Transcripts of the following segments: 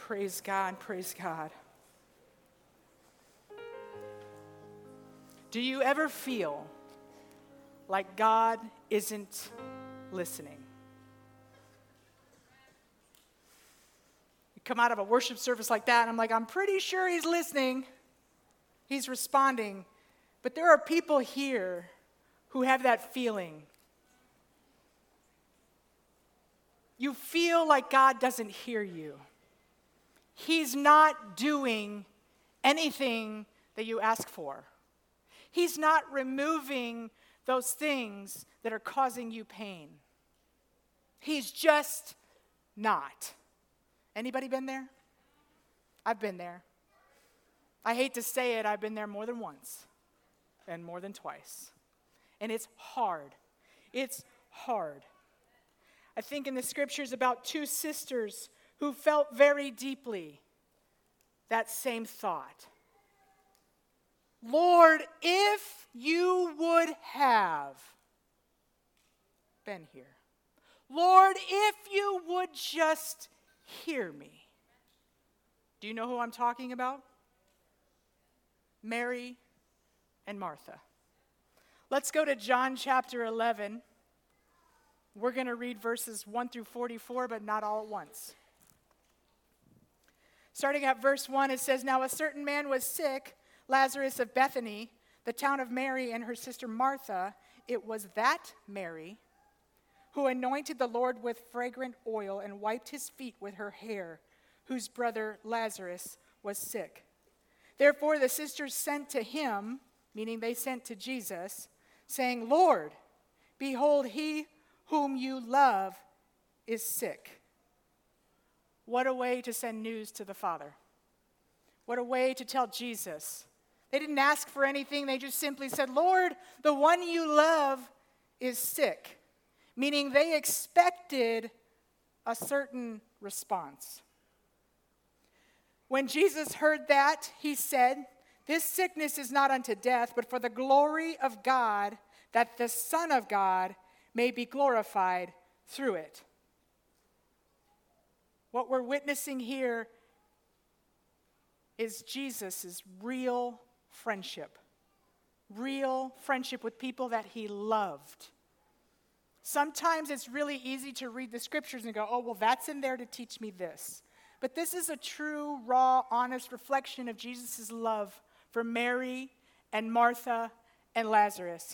Praise God, praise God. Do you ever feel like God isn't listening? You come out of a worship service like that, and I'm like, I'm pretty sure he's listening. He's responding. But there are people here who have that feeling. You feel like God doesn't hear you. He's not doing anything that you ask for. He's not removing those things that are causing you pain. He's just not. Anybody been there? I've been there. I hate to say it, I've been there more than once and more than twice. And it's hard. It's hard. I think in the scriptures about two sisters who felt very deeply that same thought. Lord, if you would have been here. Lord, if you would just hear me. Do you know who I'm talking about? Mary and Martha. Let's go to John chapter 11. We're going to read verses 1 through 44, but not all at once. Starting at verse 1, it says, Now a certain man was sick, Lazarus of Bethany, the town of Mary and her sister Martha. It was that Mary who anointed the Lord with fragrant oil and wiped his feet with her hair, whose brother Lazarus was sick. Therefore the sisters sent to him, meaning they sent to Jesus, saying, Lord, behold, he whom you love is sick. What a way to send news to the Father. What a way to tell Jesus. They didn't ask for anything. They just simply said, Lord, the one you love is sick. Meaning they expected a certain response. When Jesus heard that, he said, This sickness is not unto death, but for the glory of God, that the Son of God may be glorified through it. What we're witnessing here is Jesus' real friendship. Real friendship with people that he loved. Sometimes it's really easy to read the scriptures and go, oh, well, that's in there to teach me this. But this is a true, raw, honest reflection of Jesus' love for Mary and Martha and Lazarus.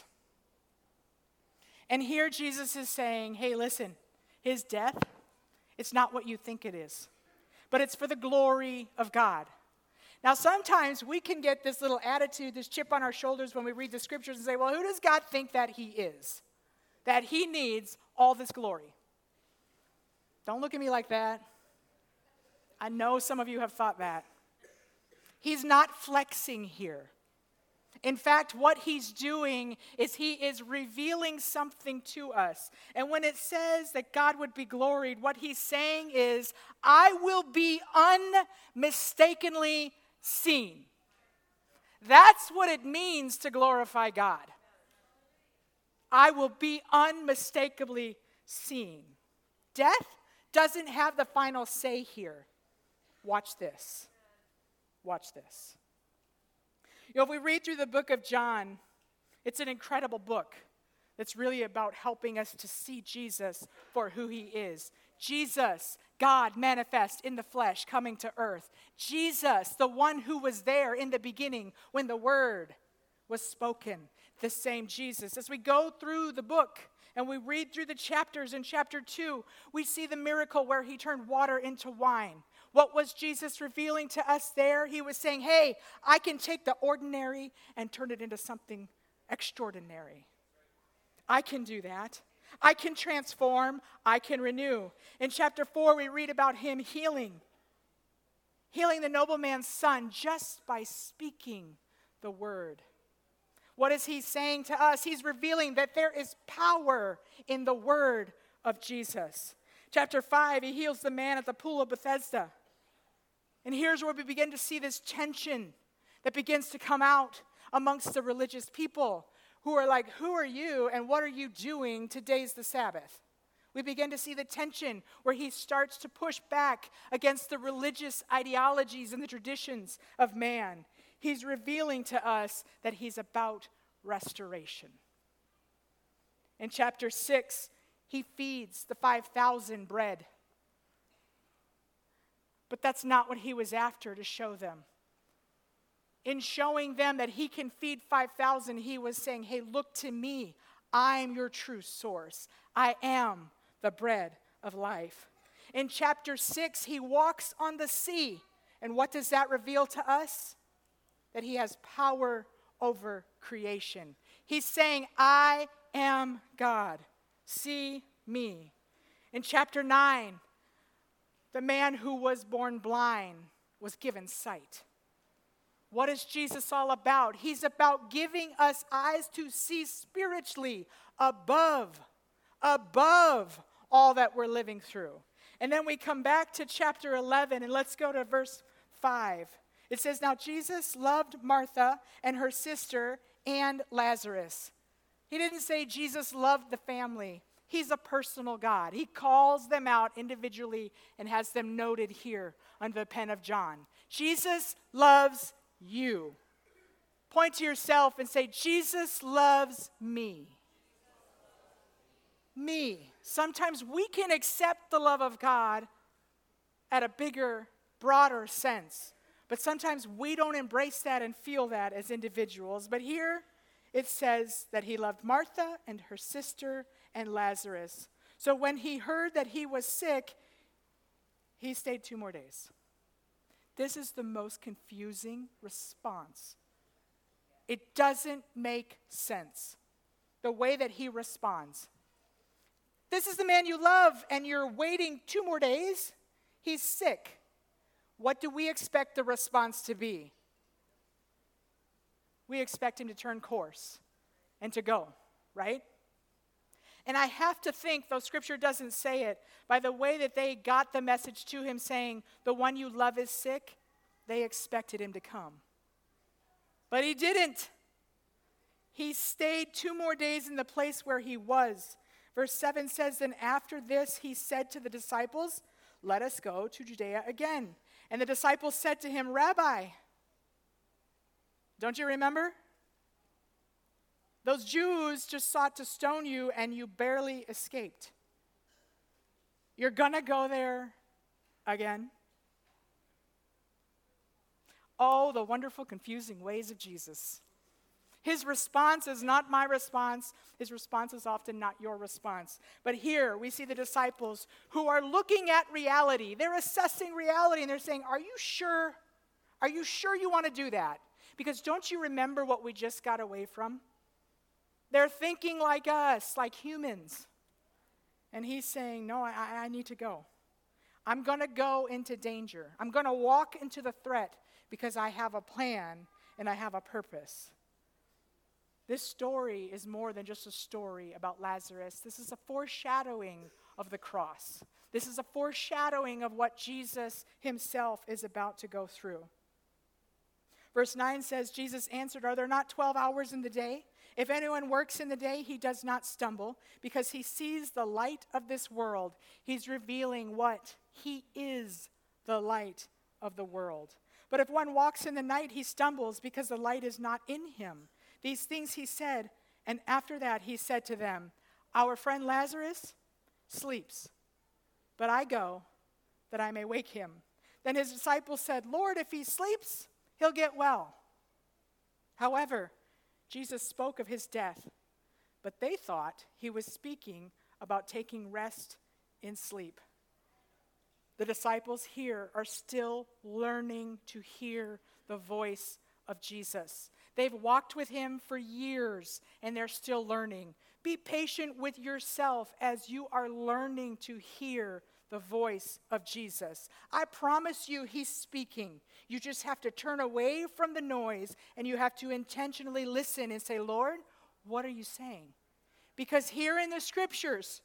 And here Jesus is saying, hey, listen, his death, it's not what you think it is, but it's for the glory of God. Now, sometimes we can get this little attitude, this chip on our shoulders when we read the scriptures and say, well, who does God think that he is? That he needs all this glory. Don't look at me like that. I know some of you have thought that. He's not flexing here. In fact, what he's doing is he is revealing something to us. And when it says that God would be gloried, what he's saying is, I will be unmistakably seen. That's what it means to glorify God. I will be unmistakably seen. Death doesn't have the final say here. Watch this. Watch this. You know, if we read through the book of John, it's an incredible book that's really about helping us to see Jesus for who he is. Jesus, God manifest in the flesh, coming to earth. Jesus, the one who was there in the beginning when the word was spoken. The same Jesus. As we go through the book and we read through the chapters, in chapter 2, we see the miracle where he turned water into wine. What was Jesus revealing to us there? He was saying, hey, I can take the ordinary and turn it into something extraordinary. I can do that. I can transform. I can renew. In chapter 4, we read about him healing the nobleman's son just by speaking the word. What is he saying to us? He's revealing that there is power in the word of Jesus. Chapter 5, he heals the man at the pool of Bethesda. And here's where we begin to see this tension that begins to come out amongst the religious people who are like, who are you and what are you doing? Today's the Sabbath. We begin to see the tension where he starts to push back against the religious ideologies and the traditions of man. He's revealing to us that he's about restoration. In chapter 6, he feeds the 5,000 bread. But that's not what he was after to show them. In showing them that he can feed 5,000, he was saying, hey, look to me. I'm your true source. I am the bread of life. In chapter 6, he walks on the sea. And what does that reveal to us? That he has power over creation. He's saying, I am God. See me. In chapter 9, the man who was born blind was given sight. What is Jesus all about? He's about giving us eyes to see spiritually above all that we're living through. And then we come back to chapter 11, and let's go to verse 5. It says, now Jesus loved Martha and her sister and Lazarus. He didn't say Jesus loved the family. He's a personal God. He calls them out individually and has them noted here under the pen of John. Jesus loves you. Point to yourself and say, Jesus loves me. Me. Sometimes we can accept the love of God at a bigger, broader sense. But sometimes we don't embrace that and feel that as individuals. But here it says that he loved Martha and her sister and Lazarus. So when he heard that he was sick, he stayed 2 more days. This is the most confusing response. It doesn't make sense, the way that he responds. This is the man you love, and you're waiting 2 more days? He's sick. What do we expect the response to be? We expect him to turn course and to go, right? And I have to think, though Scripture doesn't say it, by the way that they got the message to him saying, the one you love is sick, they expected him to come. But he didn't. He stayed 2 more days in the place where he was. Verse 7 says, then after this he said to the disciples, let us go to Judea again. And the disciples said to him, Rabbi, don't you remember? Those Jews just sought to stone you and you barely escaped. You're gonna go there again? Oh, the wonderful, confusing ways of Jesus. His response is not my response. His response is often not your response. But here we see the disciples who are looking at reality. They're assessing reality and they're saying, are you sure? Are you sure you want to do that? Because don't you remember what we just got away from? They're thinking like us, like humans. And he's saying, no, I need to go. I'm going to go into danger. I'm going to walk into the threat because I have a plan and I have a purpose. This story is more than just a story about Lazarus. This is a foreshadowing of the cross. This is a foreshadowing of what Jesus himself is about to go through. Verse 9 says, Jesus answered, are there not 12 hours in the day? If anyone works in the day, he does not stumble because he sees the light of this world. He's revealing what? He is the light of the world. But if one walks in the night, he stumbles because the light is not in him. These things he said, and after that he said to them, our friend Lazarus sleeps, but I go that I may wake him. Then his disciples said, Lord, if he sleeps, he'll get well. However, Jesus spoke of his death, but they thought he was speaking about taking rest in sleep. The disciples here are still learning to hear the voice of Jesus. They've walked with him for years, and they're still learning. Be patient with yourself as you are learning to hear the voice of Jesus. I promise you he's speaking. You just have to turn away from the noise, and you have to intentionally listen and say, Lord, what are you saying? Because here in the scriptures,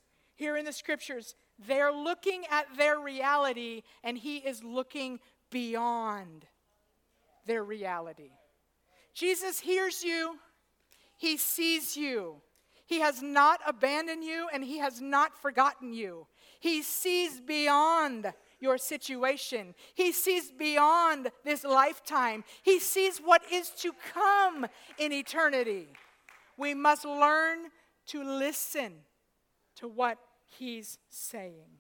they're looking at their reality, and he is looking beyond their reality. Jesus hears you. He sees you. He has not abandoned you, and he has not forgotten you. He sees beyond your situation. He sees beyond this lifetime. He sees what is to come in eternity. We must learn to listen to what he's saying.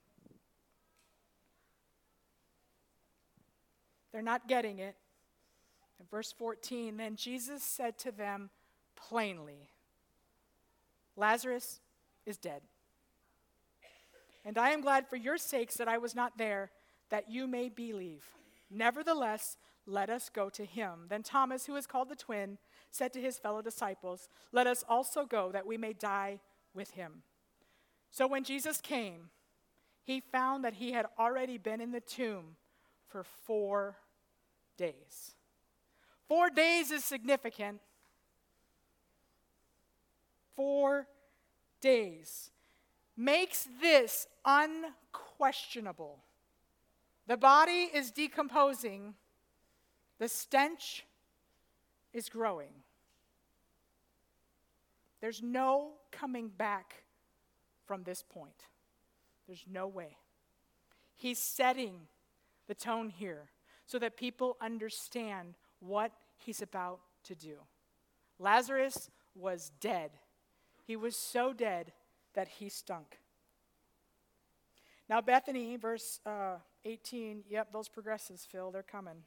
They're not getting it. In verse 14, then Jesus said to them plainly, Lazarus is dead. And I am glad for your sakes that I was not there, that you may believe. Nevertheless, let us go to him. Then Thomas, who is called the twin, said to his fellow disciples, let us also go, that we may die with him. So when Jesus came, he found that he had already been in the tomb for 4 days. 4 days is significant. 4 days makes this unquestionable. The body is decomposing. The stench is growing. There's no coming back from this point. There's no way. He's setting the tone here so that people understand what he's about to do. Lazarus was dead. He was so dead that he stunk. Now Bethany, verse 18, yep, those progressives, Phil, they're coming.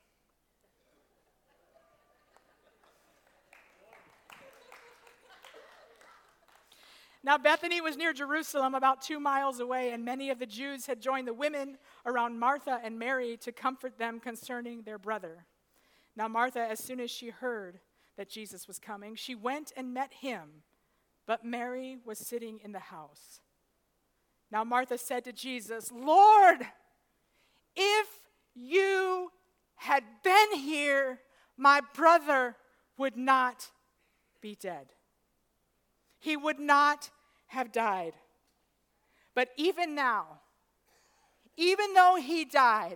Now Bethany was near Jerusalem, about 2 miles away, and many of the Jews had joined the women around Martha and Mary to comfort them concerning their brother. Now Martha, as soon as she heard that Jesus was coming, she went and met him, but Mary was sitting in the house. Now Martha said to Jesus, Lord, if you had been here, my brother would not be dead. He would not have died. But even now, even though he died,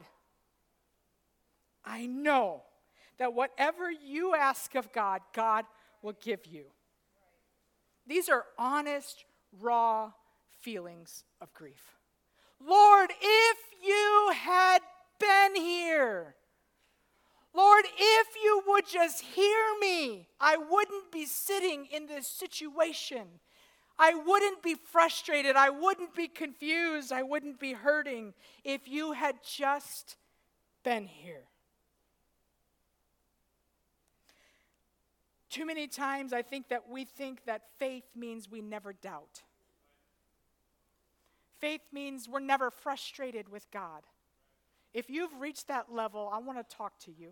I know that whatever you ask of God, God will give you. These are honest, raw feelings of grief. Lord, if you had been here, Lord, if you would just hear me, I wouldn't be sitting in this situation. I wouldn't be frustrated. I wouldn't be confused. I wouldn't be hurting if you had just been here. Too many times I think that we think that faith means we never doubt. Faith means we're never frustrated with God. If you've reached that level, I want to talk to you.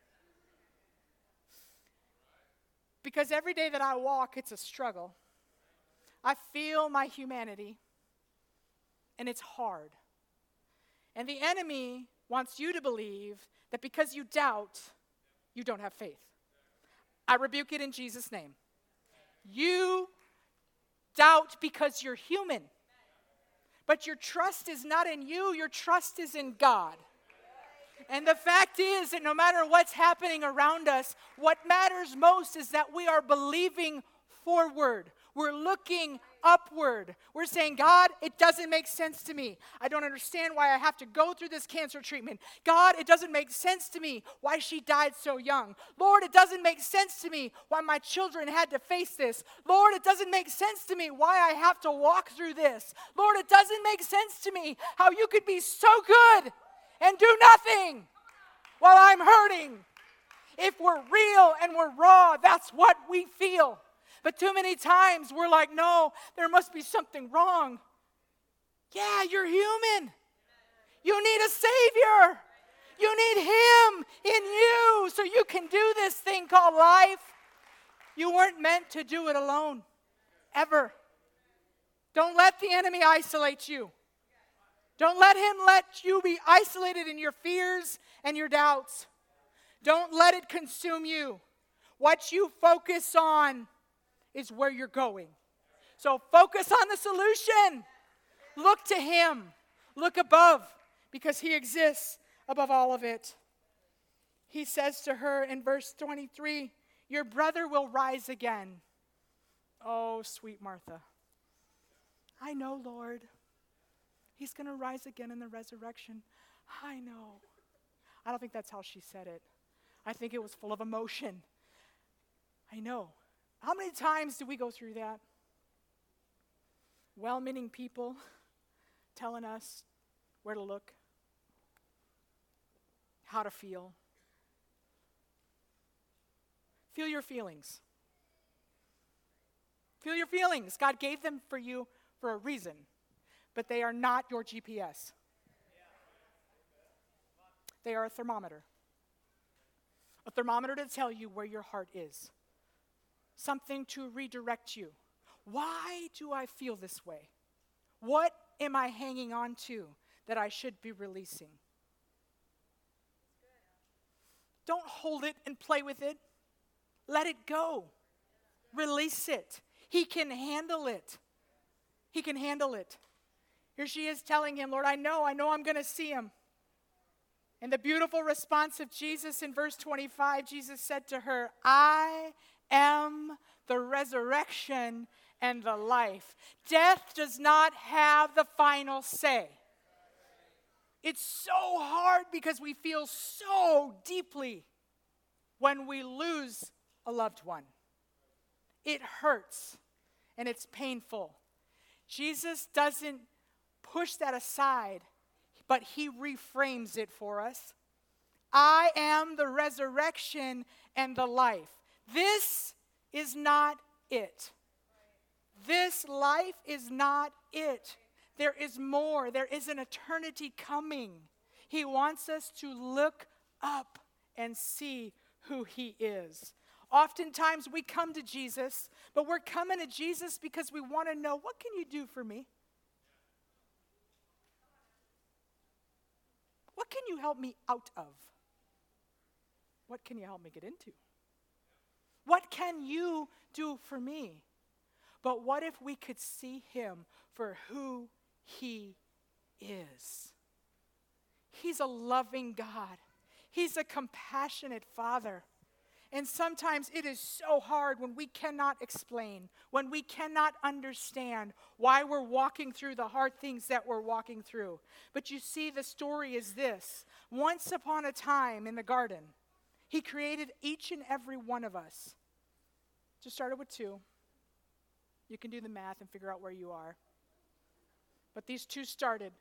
Because every day that I walk, it's a struggle. I feel my humanity, and it's hard. And the enemy wants you to believe that because you doubt, you don't have faith. I rebuke it in Jesus' name. You doubt because you're human. But your trust is not in you, your trust is in God. And the fact is that no matter what's happening around us, what matters most is that we are believing forward. We're looking upward. We're saying, God, it doesn't make sense to me. I don't understand why I have to go through this cancer treatment. God, it doesn't make sense to me why she died so young. Lord, it doesn't make sense to me why my children had to face this. Lord, it doesn't make sense to me why I have to walk through this. Lord, it doesn't make sense to me how you could be so good and do nothing while I'm hurting. If we're real and we're raw, that's what we feel. But too many times we're like, no, there must be something wrong. Yeah, you're human. You need a Savior. You need Him in you so you can do this thing called life. You weren't meant to do it alone, ever. Don't let the enemy isolate you. Don't let him let you be isolated in your fears and your doubts. Don't let it consume you. What you focus on is where you're going. So focus on the solution. Look to him. Look above, because he exists above all of it. He says to her in verse 23, your brother will rise again. Oh, sweet Martha. I know, Lord. He's going to rise again in the resurrection. I know. I don't think that's how she said it. I think it was full of emotion. I know. How many times do we go through that? Well-meaning people telling us where to look, how to feel. Feel your feelings. Feel your feelings. God gave them for you for a reason, but they are not your GPS. They are a thermometer. A thermometer to tell you where your heart is. Something to redirect you. Why do I feel this way? What am I hanging on to that I should be releasing? Don't hold it and play with it. Let it go. Release it. He can handle it. He can handle it. Here she is telling him, Lord, I know I'm going to see him. And the beautiful response of Jesus in verse 25, Jesus said to her, I am the resurrection and the life. Death does not have the final say. It's so hard because we feel so deeply when we lose a loved one. It hurts and it's painful. Jesus doesn't push that aside, but he reframes it for us. I am the resurrection and the life. This is not it. This life is not it. There is more. There is an eternity coming. He wants us to look up and see who he is. Oftentimes we come to Jesus, but we're coming to Jesus because we want to know, what can you do for me? What can you help me out of? What can you help me get into? What can you do for me? But what if we could see him for who he is? He's a loving God. He's a compassionate Father. And sometimes it is so hard when we cannot explain, when we cannot understand why we're walking through the hard things that we're walking through. But you see, the story is this. Once upon a time in the garden, he created each and every one of us. Just started with 2. You can do the math and figure out where you are. But these 2 started.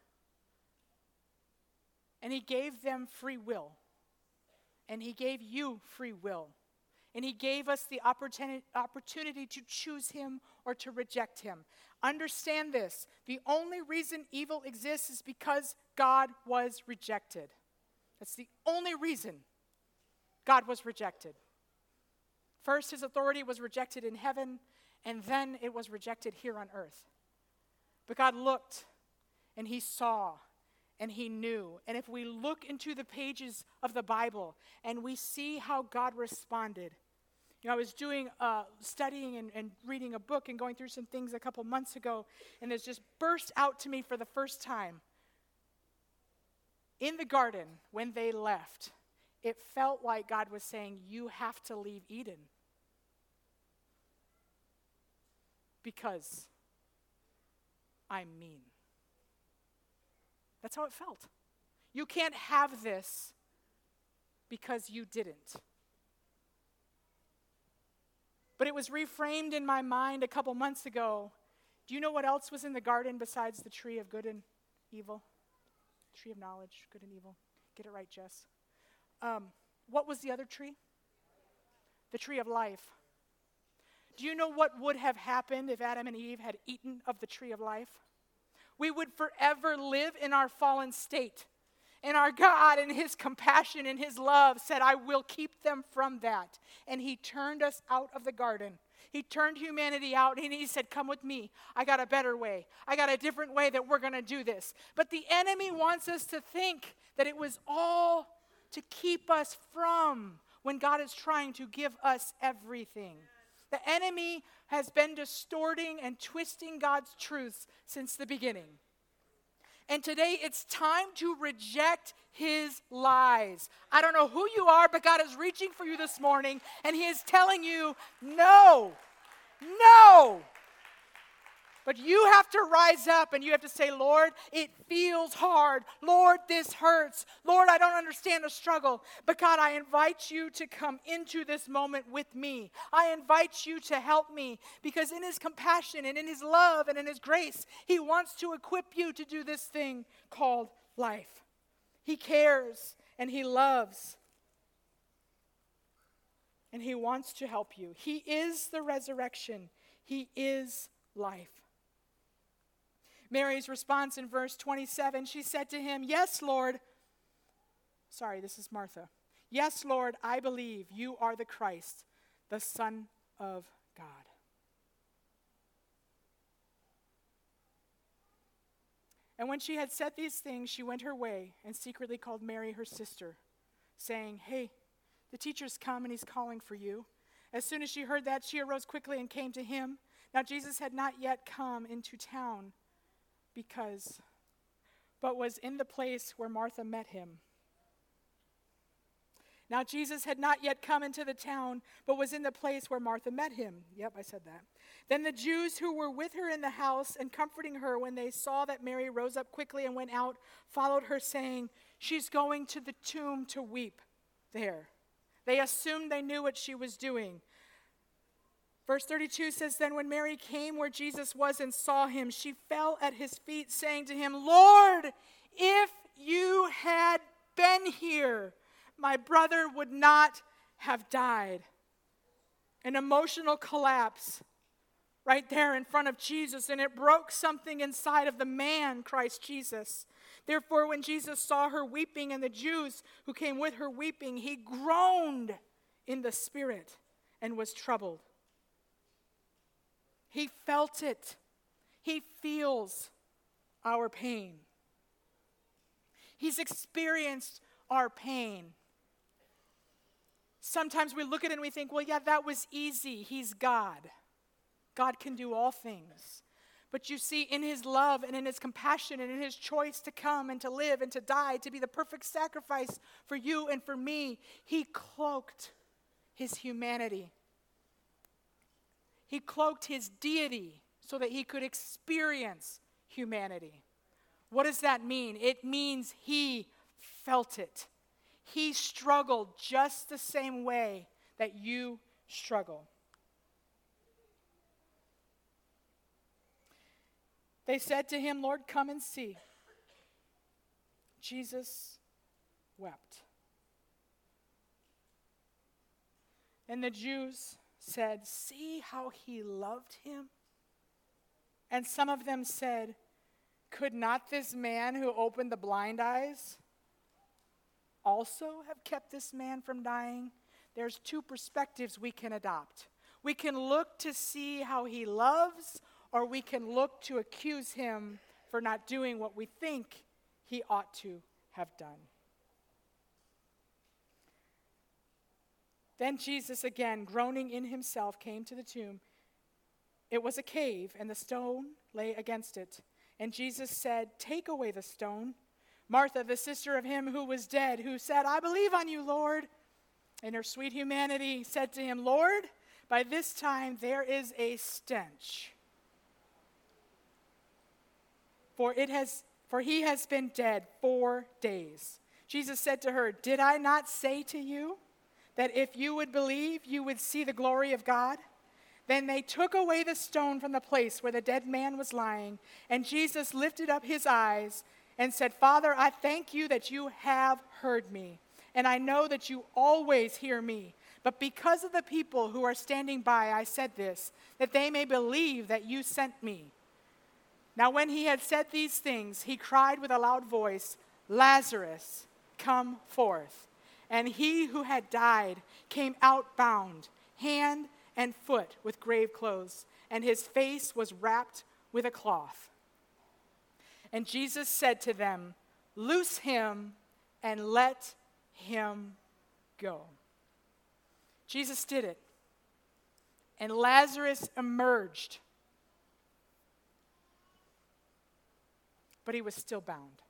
And he gave them free will. And he gave you free will. And he gave us the opportunity to choose him or to reject him. Understand this. The only reason evil exists is because God was rejected. That's the only reason God was rejected. First, his authority was rejected in heaven, and then it was rejected here on earth. But God looked, and he saw, and he knew. And if we look into the pages of the Bible and we see how God responded. I was studying and reading a book and going through some things a couple months ago, and this just burst out to me for the first time. In the garden, when they left, it felt like God was saying, you have to leave Eden. Because I'm mean. That's how it felt. You can't have this because you didn't. But it was reframed in my mind a couple months ago. Do you know what else was in the garden besides the tree of good and evil? Tree of knowledge, good and evil. Get it right, Jess. What was the other tree? The tree of life. Do you know what would have happened if Adam and Eve had eaten of the tree of life? We would forever live in our fallen state. And our God, in his compassion and his love, said, I will keep them from that. And he turned us out of the garden. He turned humanity out, and he said, come with me. I got a better way. I got a different way that we're going to do this. But the enemy wants us to think that it was all to keep us from when God is trying to give us everything. The enemy has been distorting and twisting God's truths since the beginning. And today it's time to reject his lies. I don't know who you are, but God is reaching for you this morning, and he is telling you, no, No. But you have to rise up and you have to say, Lord, it feels hard. Lord, this hurts. Lord, I don't understand the struggle. But God, I invite you to come into this moment with me. I invite you to help me because in his compassion and in his love and in his grace, he wants to equip you to do this thing called life. He cares and he loves. And he wants to help you. He is the resurrection. He is life. Mary's response in verse 27, she said to him, yes, Lord. Sorry, this is Martha. Yes, Lord, I believe you are the Christ, the Son of God. And when she had said these things, she went her way and secretly called Mary, her sister, saying, hey, the teacher's come and he's calling for you. As soon as she heard that, she arose quickly and came to him. Now Jesus had not yet come into town, but was in the place where Martha met him. Now Jesus had not yet come into the town, but was in the place where Martha met him. Yep, I said that. Then the Jews who were with her in the house and comforting her when they saw that Mary rose up quickly and went out, followed her saying, she's going to the tomb to weep there. They assumed they knew what she was doing. Verse 32 says, then when Mary came where Jesus was and saw him, she fell at his feet, saying to him, Lord, if you had been here, my brother would not have died. An emotional collapse right there in front of Jesus, and it broke something inside of the man, Christ Jesus. Therefore, when Jesus saw her weeping and the Jews who came with her weeping, he groaned in the spirit and was troubled. He felt it. He feels our pain. He's experienced our pain. Sometimes we look at it and we think, well, yeah, that was easy. He's God. God can do all things. But you see, in his love and in his compassion and in his choice to come and to live and to die, to be the perfect sacrifice for you and for me, he cloaked his humanity. He cloaked his deity so that he could experience humanity. What does that mean? It means he felt it. He struggled just the same way that you struggle. They said to him, Lord, come and see. Jesus wept. And the Jews said, see how he loved him? And some of them said, could not this man who opened the blind eyes also have kept this man from dying? There's two perspectives we can adopt. We can look to see how he loves, or we can look to accuse him for not doing what we think he ought to have done. Then Jesus, again, groaning in himself, came to the tomb. It was a cave, and the stone lay against it. And Jesus said, take away the stone. Martha, the sister of him who was dead, who said, I believe on you, Lord, in her sweet humanity, said to him, Lord, by this time there is a stench. For he has been dead 4 days. Jesus said to her, did I not say to you that if you would believe, you would see the glory of God? Then they took away the stone from the place where the dead man was lying, and Jesus lifted up his eyes and said, Father, I thank you that you have heard me, and I know that you always hear me. But because of the people who are standing by, I said this, that they may believe that you sent me. Now when he had said these things, he cried with a loud voice, Lazarus, come forth. And he who had died came out bound, hand and foot with grave clothes, and his face was wrapped with a cloth. And Jesus said to them, loose him and let him go. Jesus did it. And Lazarus emerged. But he was still bound.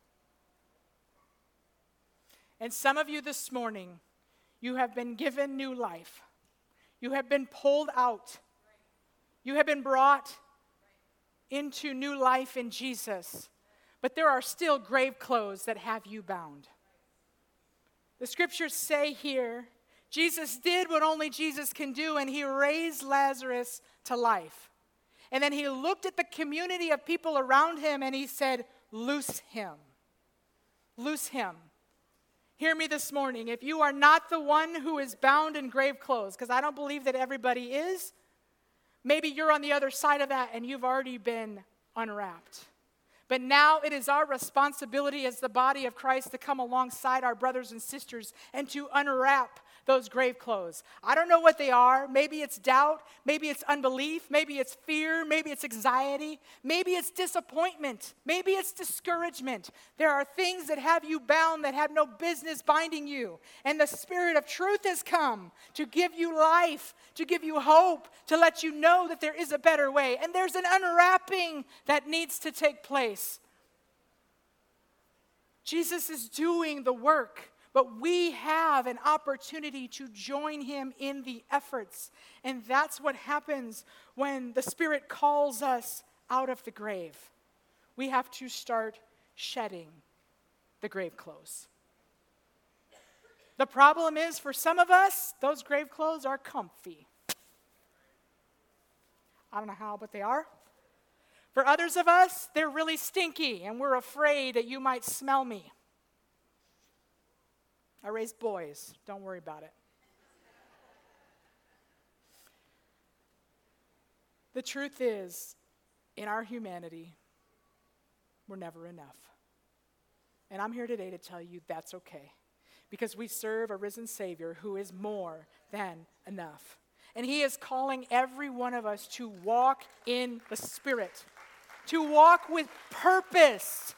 And some of you this morning, you have been given new life. You have been pulled out. You have been brought into new life in Jesus, but there are still grave clothes that have you bound. The scriptures say here, Jesus did what only Jesus can do, and he raised Lazarus to life. And then he looked at the community of people around him and he said, loose him. Loose him. Hear me this morning. If you are not the one who is bound in grave clothes, because I don't believe that everybody is, maybe you're on the other side of that and you've already been unwrapped. But now it is our responsibility as the body of Christ to come alongside our brothers and sisters and to unwrap those grave clothes. I don't know what they are. Maybe it's doubt. Maybe it's unbelief. Maybe it's fear. Maybe it's anxiety. Maybe it's disappointment. Maybe it's discouragement. There are things that have you bound that have no business binding you. And the Spirit of truth has come to give you life, to give you hope, to let you know that there is a better way. And there's an unwrapping that needs to take place. Jesus is doing the work. But we have an opportunity to join him in the efforts. And that's what happens when the Spirit calls us out of the grave. We have to start shedding the grave clothes. The problem is, for some of us, those grave clothes are comfy. I don't know how, but they are. For others of us, they're really stinky, and we're afraid that you might smell me. I raised boys. Don't worry about it. The truth is, in our humanity, we're never enough. And I'm here today to tell you that's okay. Because we serve a risen Savior who is more than enough. And he is calling every one of us to walk in the Spirit. To walk with purpose.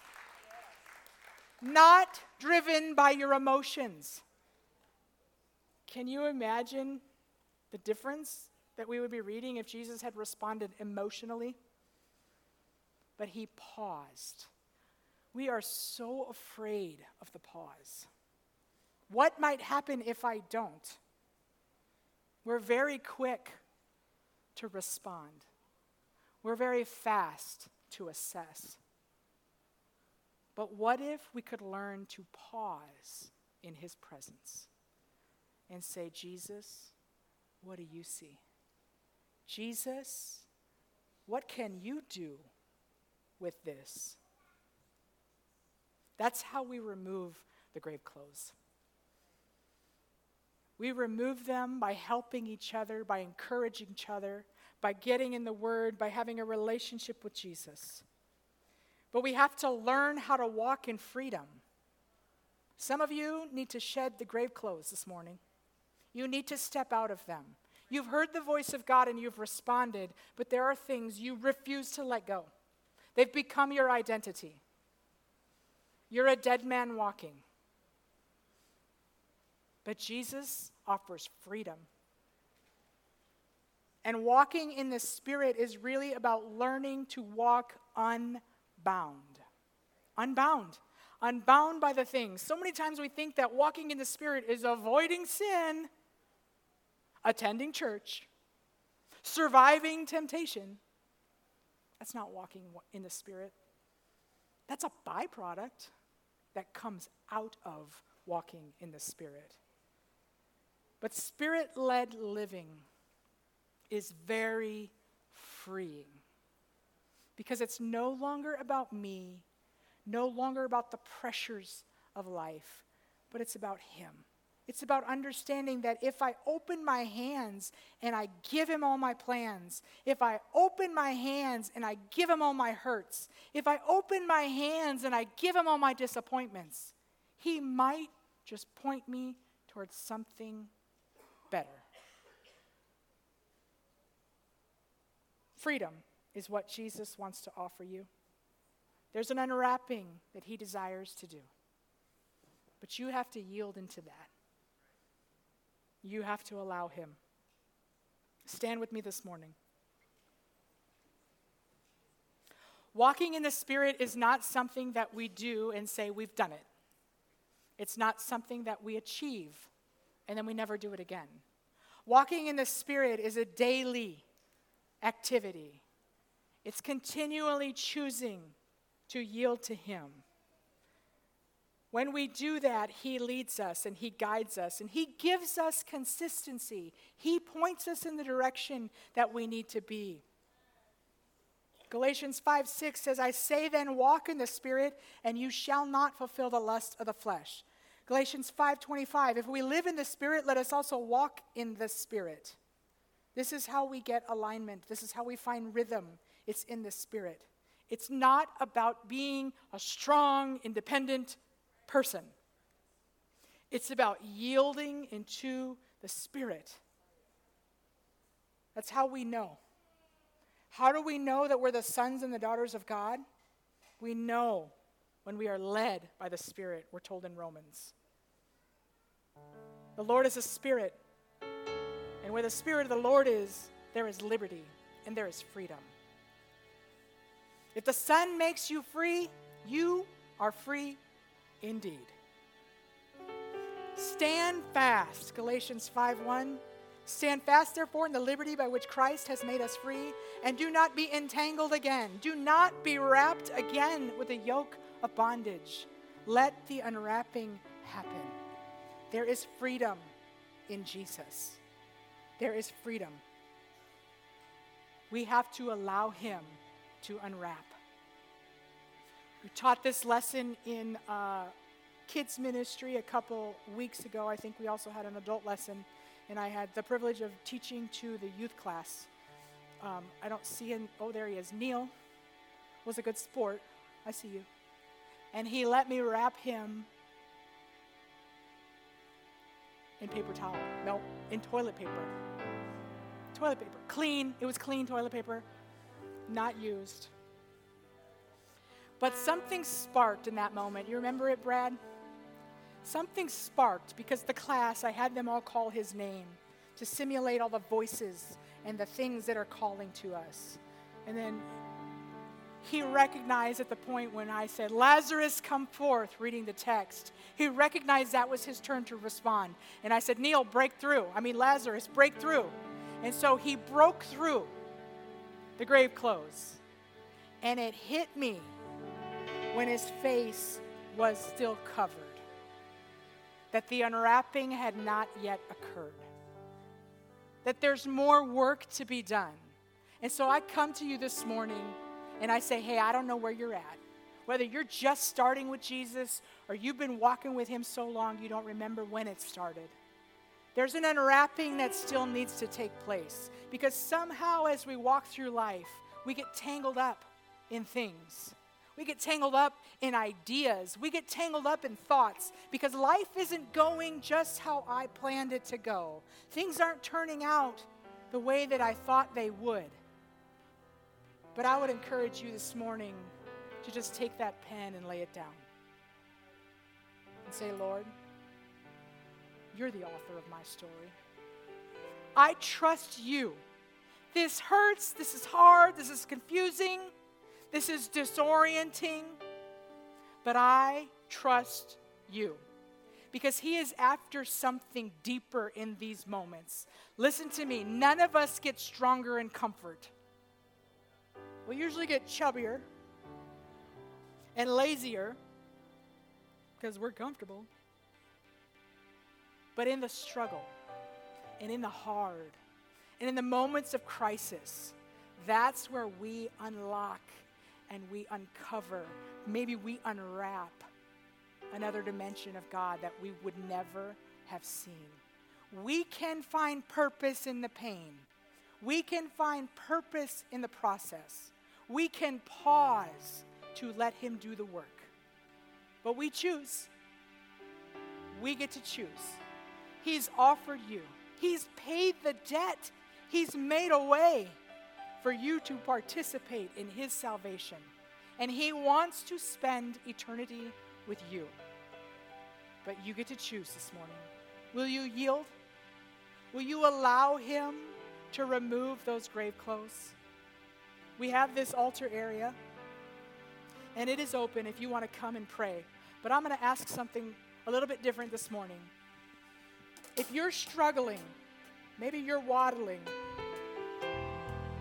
Not driven by your emotions. Can you imagine the difference that we would be reading if Jesus had responded emotionally? But he paused. We are so afraid of the pause. What might happen if I don't? We're very quick to respond. We're very fast to assess. But what if we could learn to pause in his presence and say, Jesus, what do you see? Jesus, what can you do with this? That's how we remove the grave clothes. We remove them by helping each other, by encouraging each other, by getting in the Word, by having a relationship with Jesus. But we have to learn how to walk in freedom. Some of you need to shed the grave clothes this morning. You need to step out of them. You've heard the voice of God and you've responded, but there are things you refuse to let go. They've become your identity. You're a dead man walking. But Jesus offers freedom. And walking in the Spirit is really about learning to walk unbound. Unbound by the things. So many times we think that walking in the Spirit is avoiding sin, attending church, surviving temptation. That's not walking in the Spirit. That's a byproduct that comes out of walking in the Spirit. But Spirit-led living is very freeing. Because it's no longer about me, no longer about the pressures of life, but it's about him. It's about understanding that if I open my hands and I give him all my plans, if I open my hands and I give him all my hurts, if I open my hands and I give him all my disappointments, he might just point me towards something better. Freedom is what Jesus wants to offer you. There's an unwrapping that he desires to do. But you have to yield into that. You have to allow him. Stand with me this morning. Walking in the Spirit is not something that we do and say we've done it. It's not something that we achieve and then we never do it again. Walking in the Spirit is a daily activity. It's continually choosing to yield to Him. When we do that, He leads us and He guides us and He gives us consistency. He points us in the direction that we need to be. Galatians 5:6 says, I say then, walk in the Spirit, and you shall not fulfill the lust of the flesh. Galatians 5:25, if we live in the Spirit, let us also walk in the Spirit. This is how we get alignment. This is how we find rhythm. It's in the Spirit. It's not about being a strong, independent person. It's about yielding into the Spirit. That's how we know. How do we know that we're the sons and the daughters of God? We know when we are led by the Spirit, we're told in Romans. The Lord is a Spirit, and where the Spirit of the Lord is, there is liberty and there is freedom. If the Son makes you free, you are free indeed. Stand fast, Galatians 5:1. Stand fast, therefore, in the liberty by which Christ has made us free, and do not be entangled again. Do not be wrapped again with a yoke of bondage. Let the unwrapping happen. There is freedom in Jesus. There is freedom. We have to allow Him to unwrap. We taught this lesson in kids ministry a couple weeks ago. I think we also had an adult lesson, and I had the privilege of teaching to the youth class. I don't see him. Oh, there he is. Neil was a good sport. I see you. And he let me wrap him in paper towel. No, in toilet paper. Toilet paper. Clean. It was clean toilet paper. Not used. But something sparked in that moment. You remember it, Brad? Something sparked because the class, I had them all call his name to simulate all the voices and the things that are calling to us. And then he recognized at the point when I said, Lazarus, come forth, reading the text. He recognized that was his turn to respond. And I said, Neil, break through. Lazarus, break through. And so he broke through the grave clothes. And it hit me when his face was still covered, that the unwrapping had not yet occurred, that there's more work to be done. And so I come to you this morning and I say, hey, I don't know where you're at. Whether you're just starting with Jesus or you've been walking with Him so long you don't remember when it started. There's an unwrapping that still needs to take place, because somehow as we walk through life, we get tangled up in things. We get tangled up in ideas. We get tangled up in thoughts because life isn't going just how I planned it to go. Things aren't turning out the way that I thought they would. But I would encourage you this morning to just take that pen and lay it down and say, Lord, you're the author of my story. I trust you. This hurts. This is hard. This is confusing. This is disorienting, but I trust you because He is after something deeper in these moments. Listen to me. None of us get stronger in comfort. We usually get chubbier and lazier because we're comfortable. But in the struggle and in the hard and in the moments of crisis, that's where we unlock and we uncover, maybe we unwrap another dimension of God that we would never have seen. We can find purpose in the pain. We can find purpose in the process. We can pause to let Him do the work. But we choose. We get to choose. He's offered you. He's paid the debt. He's made a way for you to participate in His salvation. And He wants to spend eternity with you. But you get to choose this morning. Will you yield? Will you allow Him to remove those grave clothes? We have this altar area, and it is open if you want to come and pray. But I'm going to ask something a little bit different this morning. If you're struggling, maybe you're waddling,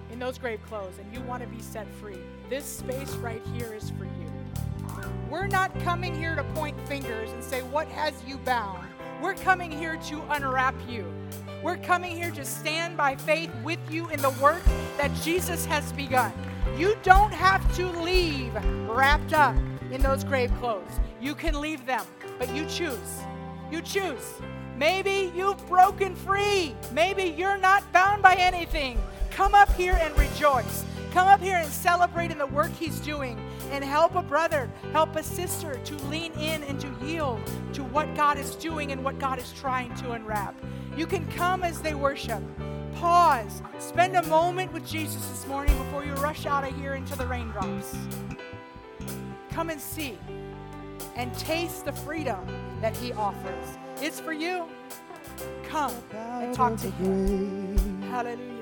in those grave clothes and you want to be set free, this space right here is for you. We're not coming here to point fingers and say, what has you bound? We're coming here to unwrap you. We're coming here to stand by faith with you in the work that Jesus has begun. You don't have to leave wrapped up in those grave clothes. You can leave them, but you choose. You choose. Maybe you've broken free. Maybe you're not bound by anything. Come up here and rejoice. Come up here and celebrate in the work he's doing and help a brother, help a sister to lean in and to yield to what God is doing and what God is trying to unwrap. You can come as they worship. Pause. Spend a moment with Jesus this morning before you rush out of here into the raindrops. Come and see and taste the freedom that he offers. It's for you. Come and talk to him. Hallelujah.